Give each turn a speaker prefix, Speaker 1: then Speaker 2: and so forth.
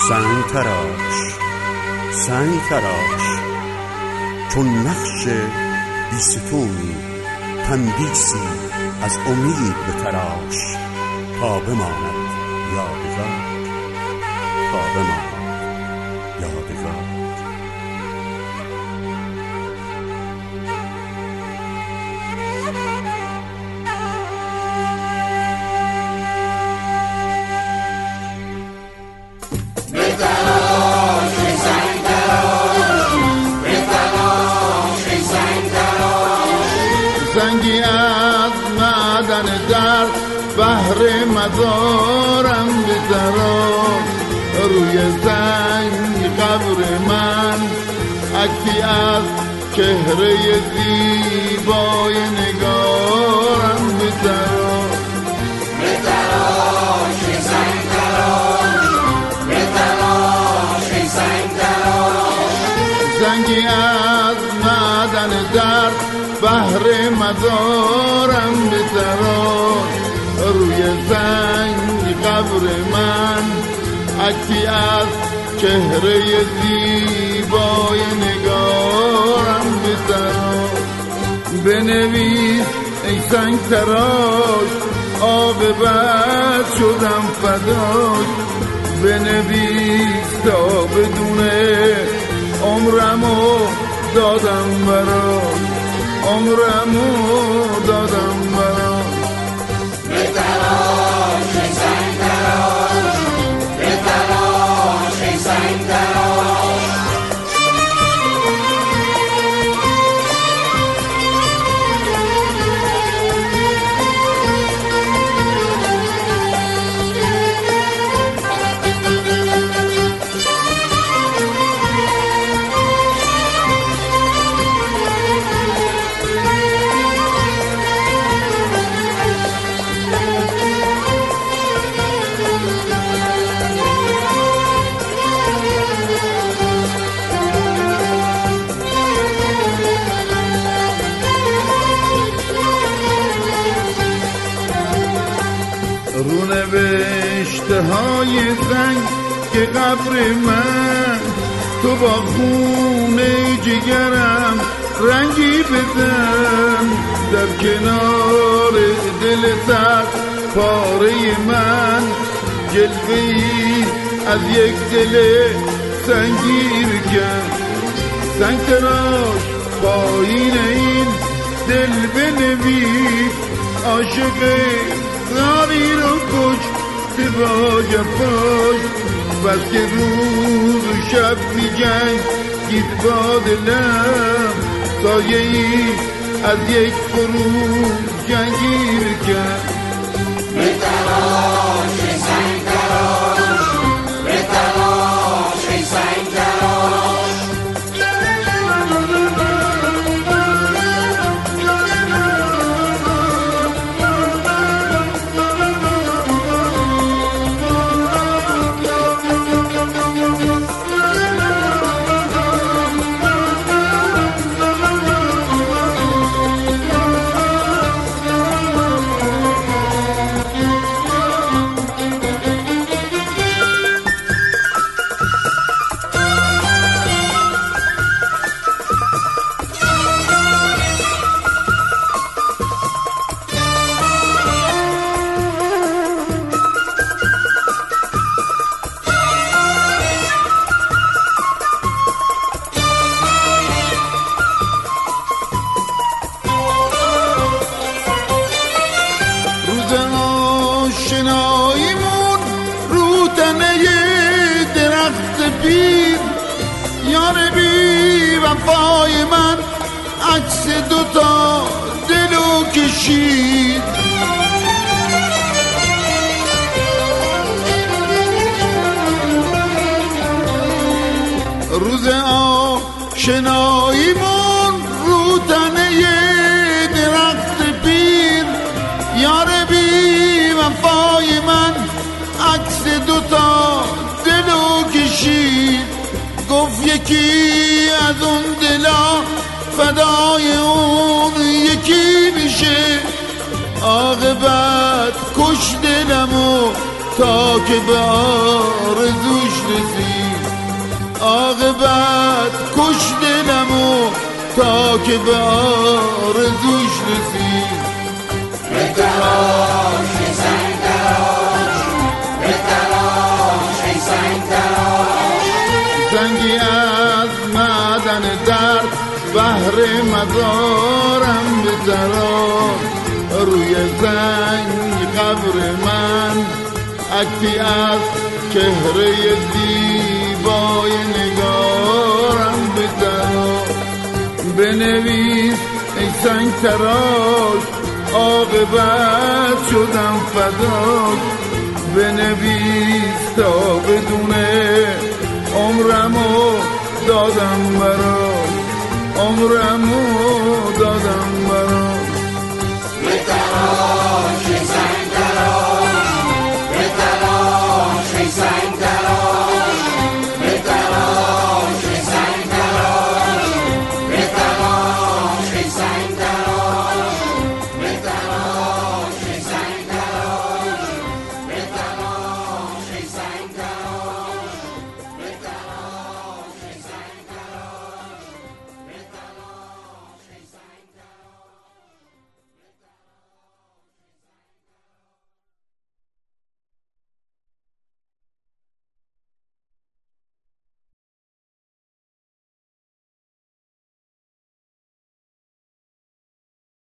Speaker 1: سنگ تراش چون نقش بیستون تندیسی از امید به تراش تا بماند یادگار
Speaker 2: زنگی از معدن در بحر مزارم بذارم، روی زنگ قبر من عکسی از چهره زیبای نگارم بذارم.
Speaker 3: بتراش زنگ تراش
Speaker 2: زنگی از معدن در بحر مزارم بذارم، روی زنگ قبر من عکسی از چهره زیبای نگارم بذارم. بنویس ای سنگ تراش عاقبت شدم فداش، بنویس تا بدونه عمرمو دادم براش، عمرمو دادم براش.
Speaker 3: بتراش زنگ تراش بتراش زنگ تراش
Speaker 2: رو نوشته های زنگ که قبر من تو با خون جگرم رنگی بزن، در کنار دل سخت پاره من جلوه‌ای از یک دل سنگیر کرد. سنگ تراش پایین این دل بنویس عاشق زاری رو کش با جفاش، بس که روز و شب می جنگید با دلم، سایه ای از یک فروغ جنگیر کرد.
Speaker 3: بتراش زنگ تراش بتراش زنگ تراش
Speaker 2: آشناییمون رو تنه درخت پیر، یار بی وفای من عکس دوتا دلو کشید. روز آشناییمون رو تنه درخت پیر، یار بی وفای من عکس دوتا دلو کشید. گفت یکی از اون دلا فدای اون یکی میشه، عاقبت کش دلمو تا که به آرزوش رسید. عاقبت کش دلمو تا که به آرزوش رسید.
Speaker 3: به تراش ای سنگ تراش، به تراش ای سنگ تراش.
Speaker 2: زنگی از معدن درد بهر مزارم به تراش. روی زنگ قبر من عکسی از چهره زیبای نگارم به تراش. بنویس ای سنگ تراش عاقبت شدم فداک. بنویس تا بدونه عمرمو دادم برات.